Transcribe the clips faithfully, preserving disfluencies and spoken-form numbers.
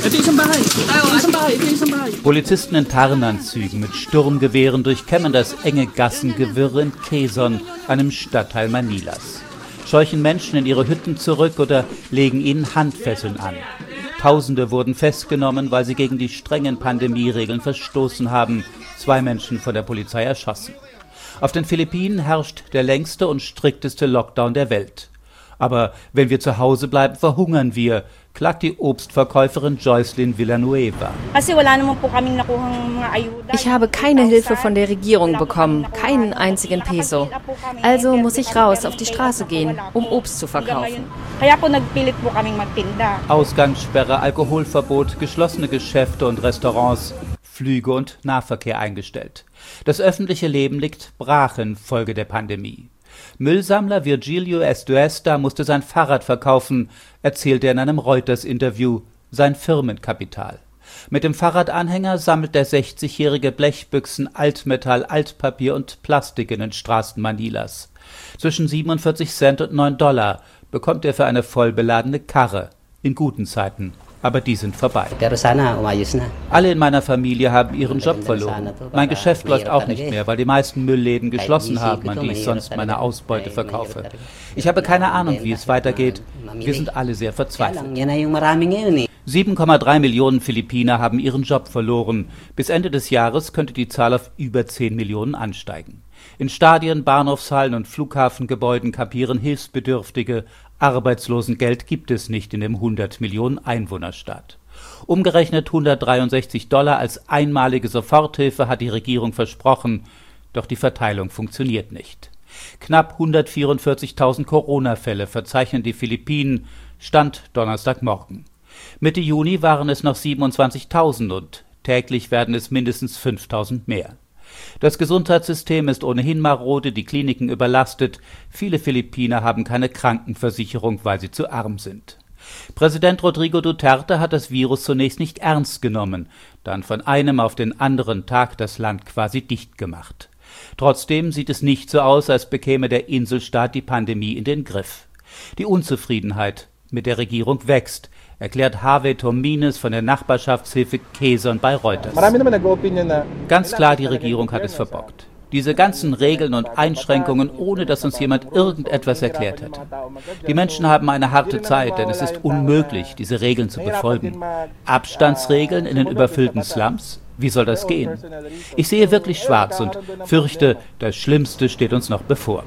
Polizisten in Tarnanzügen mit Sturmgewehren durchkämmen das enge Gassengewirr in Quezon, einem Stadtteil Manilas. Scheuchen Menschen in ihre Hütten zurück oder legen ihnen Handfesseln an. Tausende wurden festgenommen, weil sie gegen die strengen Pandemieregeln verstoßen haben. Zwei Menschen von der Polizei erschossen. Auf den Philippinen herrscht der längste und strikteste Lockdown der Welt. Aber wenn wir zu Hause bleiben, verhungern wir, klagt die Obstverkäuferin Joycelyn Villanueva. Ich habe keine Hilfe von der Regierung bekommen, keinen einzigen Peso. Also muss ich raus auf die Straße gehen, um Obst zu verkaufen. Ausgangssperre, Alkoholverbot, geschlossene Geschäfte und Restaurants, Flüge und Nahverkehr eingestellt. Das öffentliche Leben liegt brach infolge der Pandemie. Müllsammler Virgilio Estuesta musste sein Fahrrad verkaufen, erzählte er in einem Reuters-Interview, sein Firmenkapital. Mit dem Fahrradanhänger sammelt der sechzigjährige Blechbüchsen, Altmetall, Altpapier und Plastik in den Straßen Manilas. Zwischen siebenundvierzig Cent und neun Dollar bekommt er für eine vollbeladene Karre, in guten Zeiten. Aber die sind vorbei. Alle in meiner Familie haben ihren Job verloren. Mein Geschäft läuft auch nicht mehr, weil die meisten Müllläden geschlossen haben, an die ich sonst meine Ausbeute verkaufe. Ich habe keine Ahnung, wie es weitergeht. Wir sind alle sehr verzweifelt. sieben Komma drei Millionen Philippiner haben ihren Job verloren. Bis Ende des Jahres könnte die Zahl auf über zehn Millionen ansteigen. In Stadien, Bahnhofshallen und Flughafengebäuden kampieren Hilfsbedürftige. Arbeitslosengeld gibt es nicht in dem hundert Millionen Einwohnerstaat. Umgerechnet hundertdreiundsechzig Dollar als einmalige Soforthilfe hat die Regierung versprochen, doch die Verteilung funktioniert nicht. Knapp hundertvierundvierzigtausend Corona-Fälle verzeichnen die Philippinen, Stand Donnerstagmorgen. Mitte Juni waren es noch siebenundzwanzigtausend und täglich werden es mindestens fünftausend mehr. Das Gesundheitssystem ist ohnehin marode, die Kliniken überlastet. Viele Philippiner haben keine Krankenversicherung, weil sie zu arm sind. Präsident Rodrigo Duterte hat das Virus zunächst nicht ernst genommen, dann von einem auf den anderen Tag das Land quasi dicht gemacht. Trotzdem sieht es nicht so aus, als bekäme der Inselstaat die Pandemie in den Griff. Die Unzufriedenheit mit der Regierung wächst, erklärt Harvey Tomines von der Nachbarschaftshilfe Quezon bei Reuters. Ganz klar, die Regierung hat es verbockt. Diese ganzen Regeln und Einschränkungen, ohne dass uns jemand irgendetwas erklärt hätte. Die Menschen haben eine harte Zeit, denn es ist unmöglich, diese Regeln zu befolgen. Abstandsregeln in den überfüllten Slums? Wie soll das gehen? Ich sehe wirklich schwarz und fürchte, das Schlimmste steht uns noch bevor.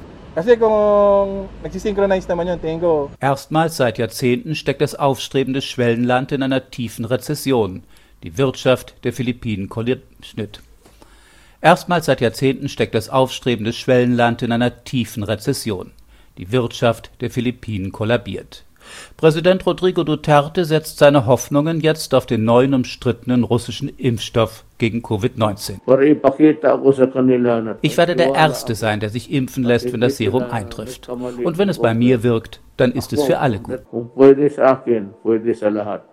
Erstmals seit Jahrzehnten steckt das aufstrebende Schwellenland in einer tiefen Rezession. Die Wirtschaft der Philippinen kollabiert. Erstmals seit Jahrzehnten steckt das aufstrebende Schwellenland in einer tiefen Rezession. Die Wirtschaft der Philippinen kollabiert. Präsident Rodrigo Duterte setzt seine Hoffnungen jetzt auf den neuen umstrittenen russischen Impfstoff gegen Covid neunzehn. Ich werde der Erste sein, der sich impfen lässt, wenn das Serum eintrifft. Und wenn es bei mir wirkt, dann ist es für alle gut.